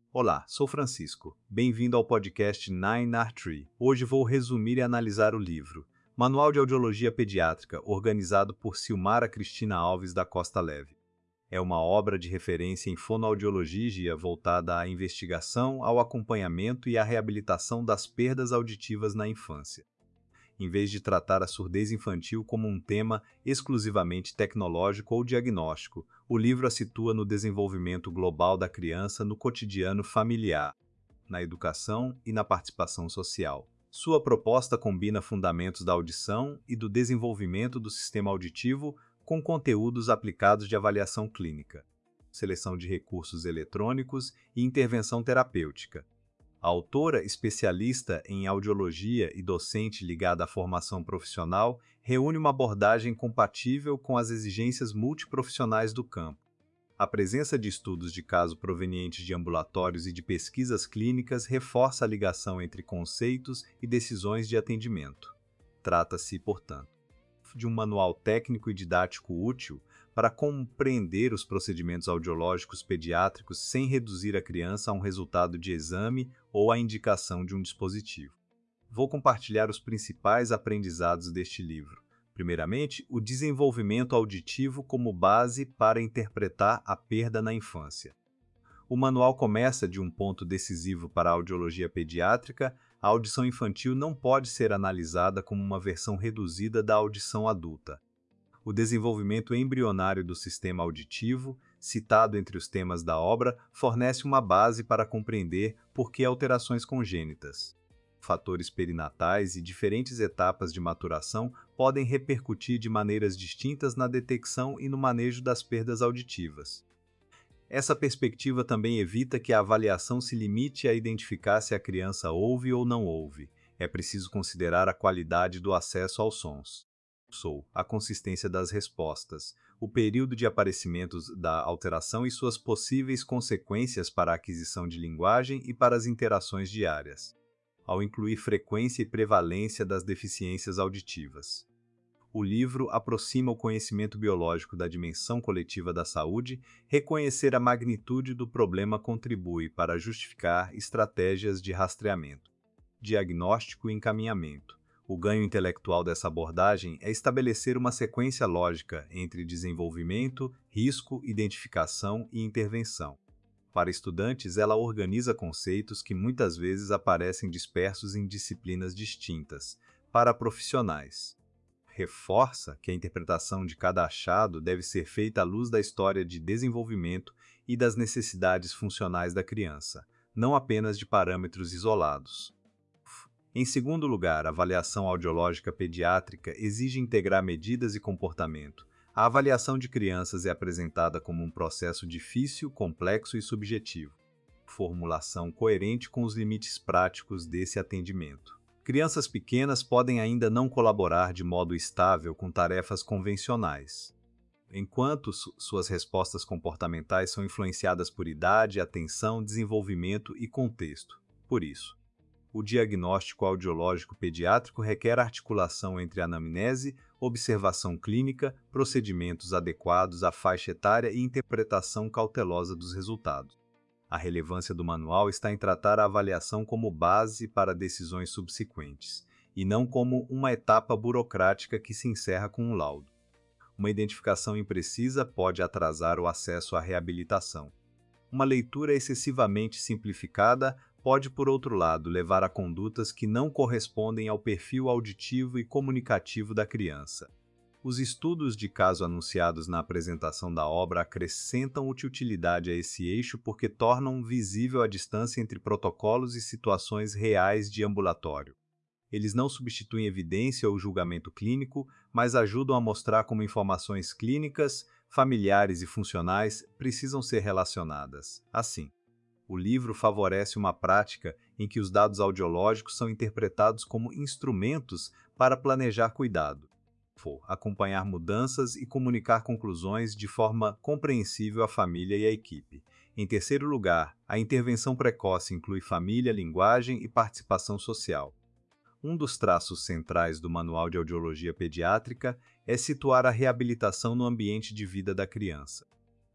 Olá, sou Francisco. Bem-vindo ao podcast 9R3. Hoje vou resumir e analisar o livro Manual de Audiologia Pediátrica, organizado por Silmara Cristina Alves da Costa Leve. É uma obra de referência em fonoaudiologia voltada à investigação, ao acompanhamento e à reabilitação das perdas auditivas na infância. Em vez de tratar a surdez infantil como um tema exclusivamente tecnológico ou diagnóstico, o livro a situa no desenvolvimento global da criança no cotidiano familiar, na educação e na participação social. Sua proposta combina fundamentos da audição e do desenvolvimento do sistema auditivo com conteúdos aplicados de avaliação clínica, seleção de recursos eletrônicos e intervenção terapêutica. A autora, especialista em audiologia e docente ligada à formação profissional, reúne uma abordagem compatível com as exigências multiprofissionais do campo. A presença de estudos de caso provenientes de ambulatórios e de pesquisas clínicas reforça a ligação entre conceitos e decisões de atendimento. Trata-se, portanto, de um manual técnico e didático útil para compreender os procedimentos audiológicos pediátricos sem reduzir a criança a um resultado de exame ou a indicação de um dispositivo. Vou compartilhar os principais aprendizados deste livro. Primeiramente, o desenvolvimento auditivo como base para interpretar a perda na infância. O manual começa de um ponto decisivo para a audiologia pediátrica. A audição infantil não pode ser analisada como uma versão reduzida da audição adulta. O desenvolvimento embrionário do sistema auditivo, citado entre os temas da obra, fornece uma base para compreender por que alterações congênitas, fatores perinatais e diferentes etapas de maturação podem repercutir de maneiras distintas na detecção e no manejo das perdas auditivas. Essa perspectiva também evita que a avaliação se limite a identificar se a criança ouve ou não ouve. É preciso considerar a qualidade do acesso aos sons. A consistência das respostas, o período de aparecimentos da alteração e suas possíveis consequências para a aquisição de linguagem e para as interações diárias, ao incluir frequência e prevalência das deficiências auditivas. O livro aproxima o conhecimento biológico da dimensão coletiva da saúde. Reconhecer a magnitude do problema contribui para justificar estratégias de rastreamento, diagnóstico e encaminhamento. O ganho intelectual dessa abordagem é estabelecer uma sequência lógica entre desenvolvimento, risco, identificação e intervenção. Para estudantes, ela organiza conceitos que muitas vezes aparecem dispersos em disciplinas distintas. Para profissionais, reforça que a interpretação de cada achado deve ser feita à luz da história de desenvolvimento e das necessidades funcionais da criança, não apenas de parâmetros isolados. Em segundo lugar, a avaliação audiológica pediátrica exige integrar medidas e comportamento. A avaliação de crianças é apresentada como um processo difícil, complexo e subjetivo. Formulação coerente com os limites práticos desse atendimento. Crianças pequenas podem ainda não colaborar de modo estável com tarefas convencionais, enquanto suas respostas comportamentais são influenciadas por idade, atenção, desenvolvimento e contexto. Por isso, o diagnóstico audiológico pediátrico requer articulação entre anamnese, observação clínica, procedimentos adequados à faixa etária e interpretação cautelosa dos resultados. A relevância do manual está em tratar a avaliação como base para decisões subsequentes, e não como uma etapa burocrática que se encerra com um laudo. Uma identificação imprecisa pode atrasar o acesso à reabilitação. Uma leitura excessivamente simplificada pode, por outro lado, levar a condutas que não correspondem ao perfil auditivo e comunicativo da criança. Os estudos de caso anunciados na apresentação da obra acrescentam utilidade a esse eixo porque tornam visível a distância entre protocolos e situações reais de ambulatório. Eles não substituem evidência ou julgamento clínico, mas ajudam a mostrar como informações clínicas, familiares e funcionais precisam ser relacionadas. Assim, o livro favorece uma prática em que os dados audiológicos são interpretados como instrumentos para planejar cuidado, acompanhar mudanças e comunicar conclusões de forma compreensível à família e à equipe. Em terceiro lugar, a intervenção precoce inclui família, linguagem e participação social. Um dos traços centrais do Manual de Audiologia Pediátrica é situar a reabilitação no ambiente de vida da criança.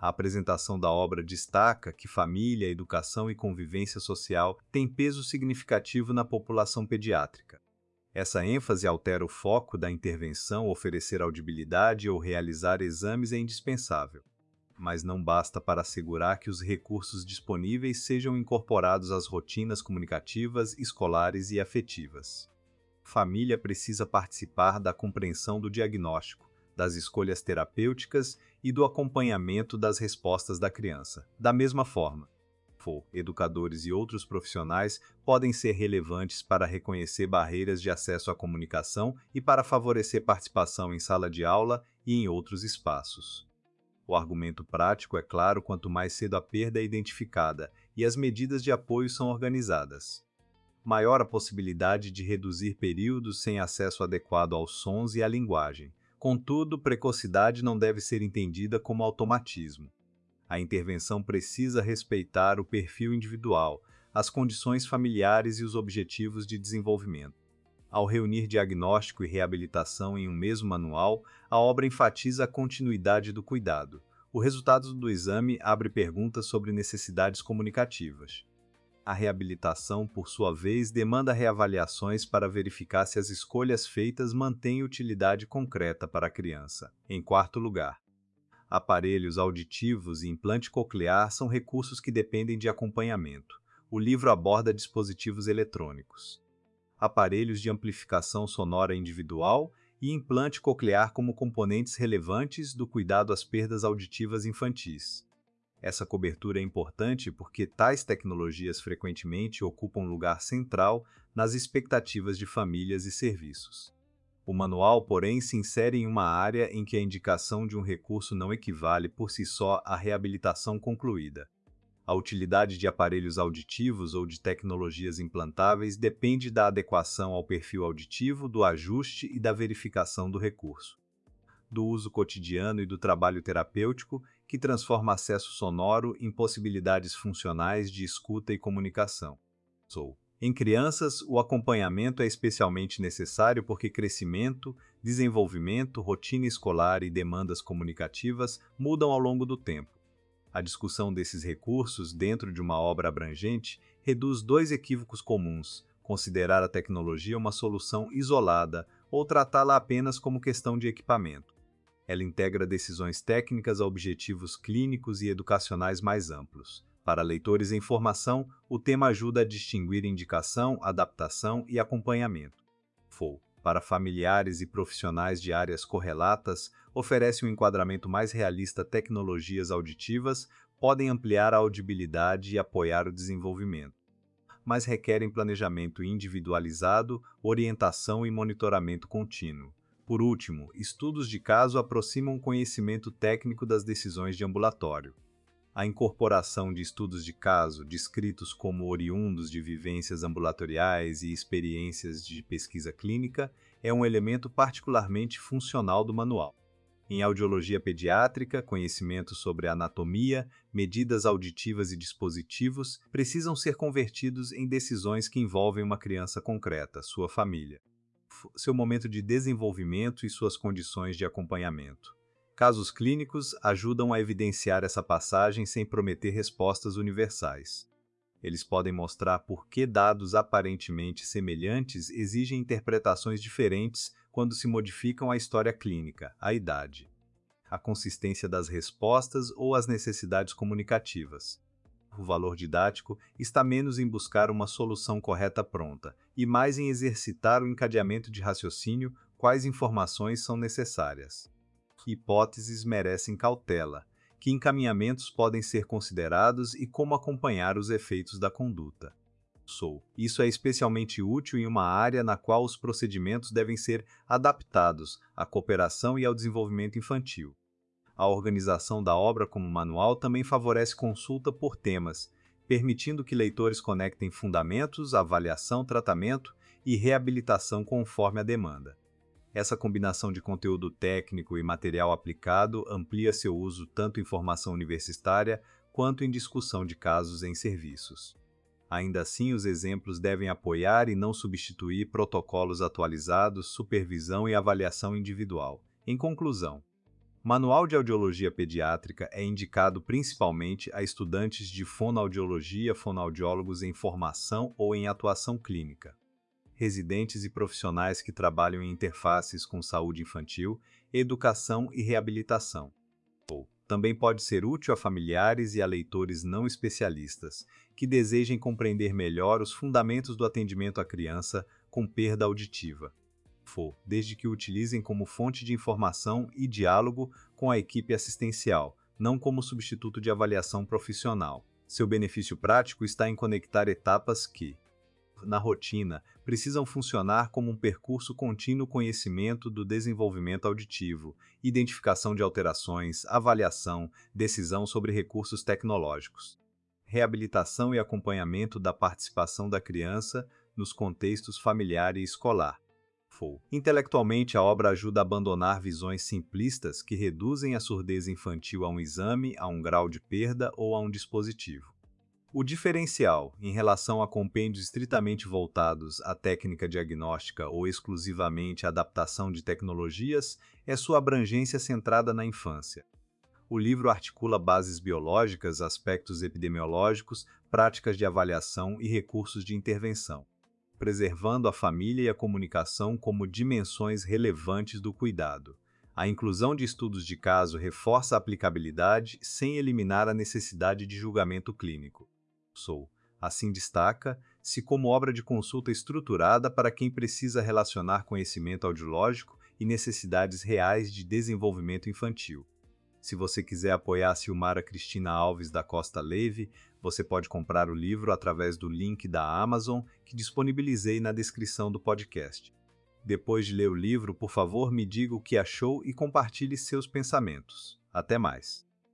A apresentação da obra destaca que família, educação e convivência social têm peso significativo na população pediátrica. Essa ênfase altera o foco da intervenção, oferecer audibilidade ou realizar exames é indispensável, mas não basta para assegurar que os recursos disponíveis sejam incorporados às rotinas comunicativas, escolares e afetivas. A família precisa participar da compreensão do diagnóstico, das escolhas terapêuticas e do acompanhamento das respostas da criança. Da mesma forma, educadores e outros profissionais podem ser relevantes para reconhecer barreiras de acesso à comunicação e para favorecer participação em sala de aula e em outros espaços. O argumento prático é claro quanto mais cedo a perda é identificada e as medidas de apoio são organizadas. Maior a possibilidade de reduzir períodos sem acesso adequado aos sons e à linguagem. Contudo, precocidade não deve ser entendida como automatismo. A intervenção precisa respeitar o perfil individual, as condições familiares e os objetivos de desenvolvimento. Ao reunir diagnóstico e reabilitação em um mesmo manual, a obra enfatiza a continuidade do cuidado. O resultado do exame abre perguntas sobre necessidades comunicativas. A reabilitação, por sua vez, demanda reavaliações para verificar se as escolhas feitas mantêm utilidade concreta para a criança. Em quarto lugar, aparelhos auditivos e implante coclear são recursos que dependem de acompanhamento. O livro aborda dispositivos eletrônicos, aparelhos de amplificação sonora individual e implante coclear como componentes relevantes do cuidado às perdas auditivas infantis. Essa cobertura é importante porque tais tecnologias frequentemente ocupam lugar central nas expectativas de famílias e serviços. O manual, porém, se insere em uma área em que a indicação de um recurso não equivale por si só à reabilitação concluída. A utilidade de aparelhos auditivos ou de tecnologias implantáveis depende da adequação ao perfil auditivo, do ajuste e da verificação do recurso, do uso cotidiano e do trabalho terapêutico, que transforma acesso sonoro em possibilidades funcionais de escuta e comunicação. Em crianças, o acompanhamento é especialmente necessário porque crescimento, desenvolvimento, rotina escolar e demandas comunicativas mudam ao longo do tempo. A discussão desses recursos dentro de uma obra abrangente reduz dois equívocos comuns: considerar a tecnologia uma solução isolada ou tratá-la apenas como questão de equipamento. Ela integra decisões técnicas a objetivos clínicos e educacionais mais amplos. Para leitores em formação, o tema ajuda a distinguir indicação, adaptação e acompanhamento. Para familiares e profissionais de áreas correlatas, oferece um enquadramento mais realista. Tecnologias auditivas podem ampliar a audibilidade e apoiar o desenvolvimento, mas requerem planejamento individualizado, orientação e monitoramento contínuo. Por último, estudos de caso aproximam o conhecimento técnico das decisões de ambulatório. A incorporação de estudos de caso, descritos como oriundos de vivências ambulatoriais e experiências de pesquisa clínica, é um elemento particularmente funcional do manual. Em audiologia pediátrica, conhecimentos sobre anatomia, medidas auditivas e dispositivos precisam ser convertidos em decisões que envolvem uma criança concreta, sua família, seu momento de desenvolvimento e suas condições de acompanhamento. Casos clínicos ajudam a evidenciar essa passagem sem prometer respostas universais. Eles podem mostrar por que dados aparentemente semelhantes exigem interpretações diferentes quando se modificam a história clínica, a idade, a consistência das respostas ou as necessidades comunicativas. O valor didático está menos em buscar uma solução correta pronta e mais em exercitar o encadeamento de raciocínio, quais informações são necessárias. Que hipóteses merecem cautela, que encaminhamentos podem ser considerados e como acompanhar os efeitos da conduta. Isso é especialmente útil em uma área na qual os procedimentos devem ser adaptados à cooperação e ao desenvolvimento infantil. A organização da obra como manual também favorece consulta por temas, permitindo que leitores conectem fundamentos, avaliação, tratamento e reabilitação conforme a demanda. Essa combinação de conteúdo técnico e material aplicado amplia seu uso tanto em formação universitária quanto em discussão de casos em serviços. Ainda assim, os exemplos devem apoiar e não substituir protocolos atualizados, supervisão e avaliação individual. Em conclusão, Manual de Audiologia Pediátrica é indicado principalmente a estudantes de fonoaudiologia, fonoaudiólogos em formação ou em atuação clínica, residentes e profissionais que trabalham em interfaces com saúde infantil, educação e reabilitação. Também pode ser útil a familiares e a leitores não especialistas, que desejem compreender melhor os fundamentos do atendimento à criança com perda auditiva. Desde que o utilizem como fonte de informação e diálogo com a equipe assistencial, não como substituto de avaliação profissional. Seu benefício prático está em conectar etapas que, na rotina, precisam funcionar como um percurso contínuo: conhecimento do desenvolvimento auditivo, identificação de alterações, avaliação, decisão sobre recursos tecnológicos, reabilitação e acompanhamento da participação da criança nos contextos familiar e escolar. Intelectualmente, a obra ajuda a abandonar visões simplistas que reduzem a surdez infantil a um exame, a um grau de perda ou a um dispositivo. O diferencial, em relação a compêndios estritamente voltados à técnica diagnóstica ou exclusivamente à adaptação de tecnologias, é sua abrangência centrada na infância. O livro articula bases biológicas, aspectos epidemiológicos, práticas de avaliação e recursos de intervenção, preservando a família e a comunicação como dimensões relevantes do cuidado. A inclusão de estudos de caso reforça a aplicabilidade sem eliminar a necessidade de julgamento clínico. Assim destaca-se como obra de consulta estruturada para quem precisa relacionar conhecimento audiológico e necessidades reais de desenvolvimento infantil. Se você quiser apoiar a Silmara Cristina Alves da Costa Leve, você pode comprar o livro através do link da Amazon que disponibilizei na descrição do podcast. Depois de ler o livro, por favor, me diga o que achou e compartilhe seus pensamentos. Até mais!